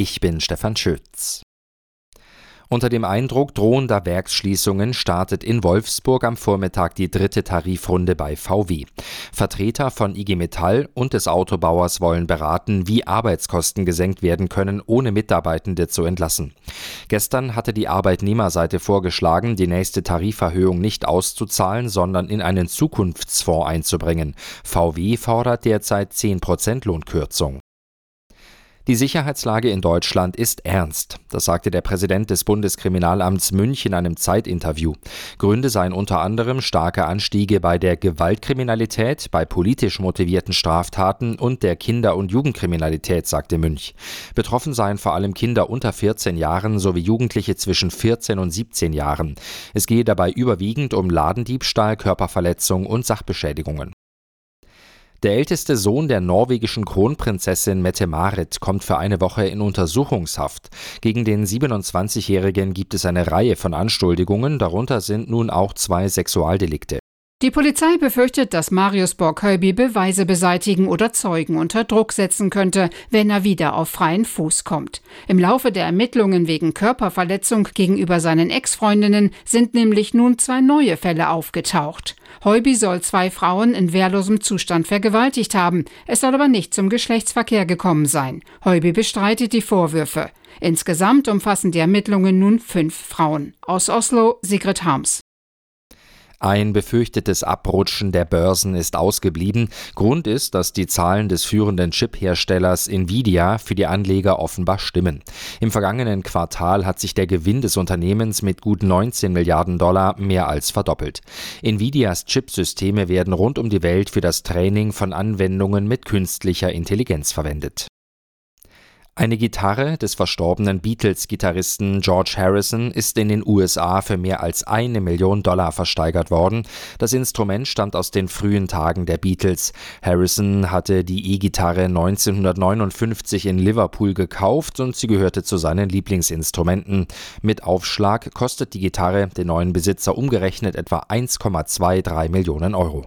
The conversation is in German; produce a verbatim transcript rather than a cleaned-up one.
Ich bin Stefan Schütz. Unter dem Eindruck drohender Werksschließungen startet in Wolfsburg am Vormittag die dritte Tarifrunde bei V W. Vertreter von I G Metall und des Autobauers wollen beraten, wie Arbeitskosten gesenkt werden können, ohne Mitarbeitende zu entlassen. Gestern hatte die Arbeitnehmerseite vorgeschlagen, die nächste Tariferhöhung nicht auszuzahlen, sondern in einen Zukunftsfonds einzubringen. V W fordert derzeit zehn Prozent Lohnkürzung. Die Sicherheitslage in Deutschland ist ernst. Das sagte der Präsident des Bundeskriminalamts München in einem Zeit-Interview. Gründe seien unter anderem starke Anstiege bei der Gewaltkriminalität, bei politisch motivierten Straftaten und der Kinder- und Jugendkriminalität, sagte Münch. Betroffen seien vor allem Kinder unter vierzehn Jahren sowie Jugendliche zwischen vierzehn und siebzehn Jahren. Es gehe dabei überwiegend um Ladendiebstahl, Körperverletzung und Sachbeschädigungen. Der älteste Sohn der norwegischen Kronprinzessin Mette-Marit kommt für eine Woche in Untersuchungshaft. Gegen den siebenundzwanzigjährigen gibt es eine Reihe von Anschuldigungen, darunter sind nun auch zwei Sexualdelikte. Die Polizei befürchtet, dass Marius Borg-Höyby Beweise beseitigen oder Zeugen unter Druck setzen könnte, wenn er wieder auf freien Fuß kommt. Im Laufe der Ermittlungen wegen Körperverletzung gegenüber seinen Ex-Freundinnen sind nämlich nun zwei neue Fälle aufgetaucht. Höyby soll zwei Frauen in wehrlosem Zustand vergewaltigt haben. Es soll aber nicht zum Geschlechtsverkehr gekommen sein. Höyby bestreitet die Vorwürfe. Insgesamt umfassen die Ermittlungen nun fünf Frauen. Aus Oslo, Sigrid Harms. Ein befürchtetes Abrutschen der Börsen ist ausgeblieben. Grund ist, dass die Zahlen des führenden Chip-Herstellers Nvidia für die Anleger offenbar stimmen. Im vergangenen Quartal hat sich der Gewinn des Unternehmens mit gut neunzehn Milliarden Dollar mehr als verdoppelt. Nvidias Chipsysteme werden rund um die Welt für das Training von Anwendungen mit künstlicher Intelligenz verwendet. Eine Gitarre des verstorbenen Beatles-Gitarristen George Harrison ist in den U S A für mehr als eine Million Dollar versteigert worden. Das Instrument stammt aus den frühen Tagen der Beatles. Harrison hatte die E-Gitarre neunzehnhundertneunundfünfzig in Liverpool gekauft und sie gehörte zu seinen Lieblingsinstrumenten. Mit Aufschlag kostet die Gitarre den neuen Besitzer umgerechnet etwa eins Komma drei zwei Millionen Euro.